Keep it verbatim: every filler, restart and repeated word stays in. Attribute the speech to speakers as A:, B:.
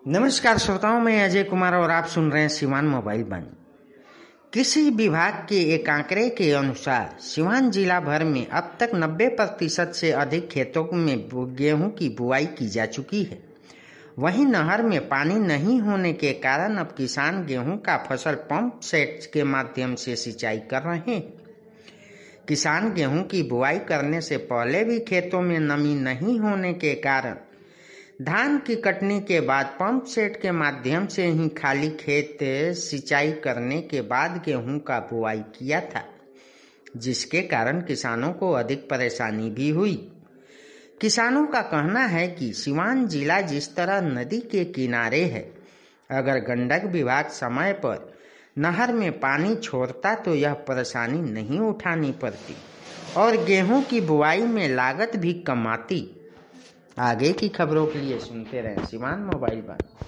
A: नमस्कार श्रोताओं, मैं अजय कुमार और आप सुन रहे हैं सिवान मोबाइल बंद। कृषि विभाग के एक आंकड़े के अनुसार सिवान जिला भर में अब तक नब्बे प्रतिशत से अधिक खेतों में गेहूं की बुआई की जा चुकी है। वहीं नहर में पानी नहीं होने के कारण अब किसान गेहूं का फसल पंप सेट के माध्यम से सिंचाई कर रहे हैं। किसान गेहूं की बुआई करने से पहले भी खेतों में नमी नहीं होने के कारण धान की कटनी के बाद पंप सेट के माध्यम से ही खाली खेत सिंचाई करने के बाद गेहूं का बुआई किया था, जिसके कारण किसानों को अधिक परेशानी भी हुई। किसानों का कहना है कि सिवान जिला जिस तरह नदी के किनारे है, अगर गंडक विभाग समय पर नहर में पानी छोड़ता तो यह परेशानी नहीं उठानी पड़ती और गेहूं की बुआई में लागत भी कम आती। आगे की खबरों के लिए सुनते रहें सिवान मोबाइल बंद।